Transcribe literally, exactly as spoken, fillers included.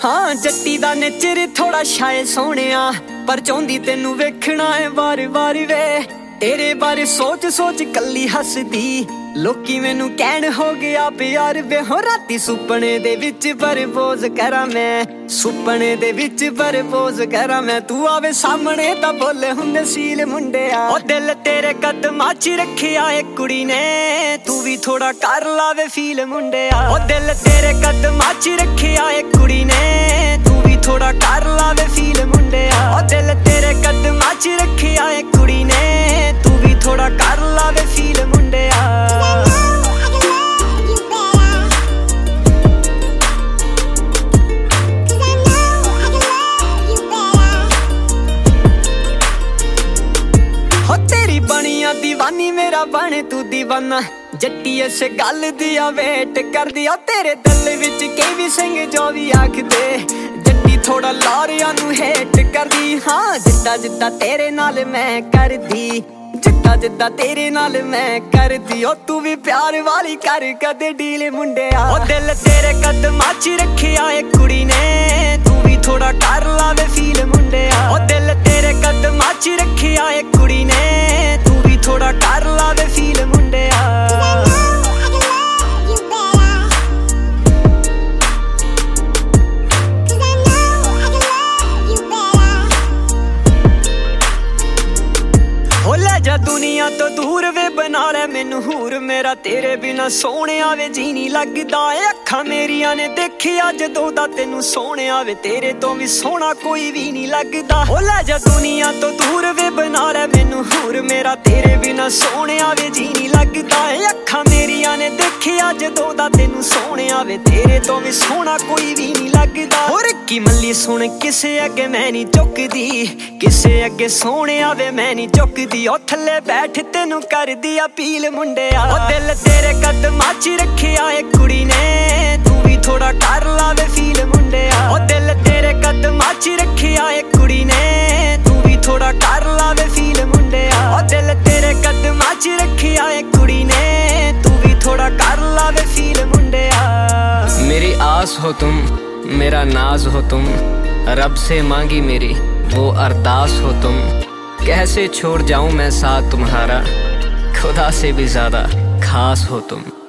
हाँ जट्टी दा नेचर थोड़ा शायद सोहणिया, पर चाहुंदी तेनू वेखना है बार बार वे। तेरे बारे सोच सोच कल्ली हसदी, लोकी मैनू कहण हो गया प्यार वे। हो राती सुपने दे विच प्रपोज करा मैं, सुपने दे विच प्रपोज करा मैं। तू आवे सामने तां बोले हुंदे सील मुंडिया। ओ दिल तेरे कदमां च रखिया ए कुड़ी ने, तू भी थोड़ा कर लावे फील मुंडिया। ओ दिल तेरे कदमां च रखिया ए कुड़ी ने, तू भी थोड़ा कर लावे फील मुंडिया। ओ दिल तेरे कदमां च रखिया ए कुड़ी ने, तू भी थोड़ा कर लावे फील मुंडिया। हो तेरी बनिया दीवानी मेरा बने तू दीवाना, जट्टी इस गल दिया वेट कर दिया। तेरे दिल विच कई भी सिंह जो भी आखदे, जट्टी थोड़ा लारिया नू हेट कर दी। हाँ जिद्दा जिद्दा तेरे नाल मैं कर दी, जिद्दा जिद्दा तेरे नाल मैं कर दी। ओ तू भी प्यार वाली कर कदे डील मुंडिया। ओ दिल तेरे कदमां च रखिया ए कुड़ी ने, तू भी थोड़ा कर लावे फील मुंडिया। ओ दिल तेरे कदमां च रखिया ए कुड़ी ने, तू भी थोड़ा कर लावे फील मुंडिया। जा दुनिया तो दूर वे बना ले मैनू हूर, मेरा तेरे बिना सोने आवे जी नहीं लगदा। अखा मेरिया ने देखिया जदों दा तेनू सोने आवे, तेरे तो भी सोना कोई भी नहीं लगदा। ओ ले जा दुनिया तो दूर वे बना ले मैनू हूर, मेरा तेरे बिना सोने आवे जी नहीं लगदा। अखा मेरिया ने देखिया जदों दा तेनू सोने आवे, तेरे तो भी सोना कोई भी नहीं लगदा। और की मल्ली सुन किसे अगे मैं नहीं झुकदी, किसे अगे सोने आवे मैं नहीं झुकदी। ओ थल्ले बैठ तेनू कर दी अपील मुंडिया। ओ दिल तेरे कदमां च रखिया ए कुड़ी ने, तू भी थोड़ा कर लावे फील मुंडिया। ओ दिल तेरे कदमां च रखिया ए कुड़ी ने, तू भी थोड़ा कर लावे फील मुंडिया। ओ दिल तेरे कदमां च रखिया ए कुड़ी ने, तू भी थोड़ा कर लावे फील मुंडिया। मेरी आस हो तुम, मेरा नाज हो तुम, रब से मांगी मेरी वो अरदास हो तुम। कैसे छोड़ जाऊं मैं साथ तुम्हारा, खुदा से भी ज्यादा खास हो तुम।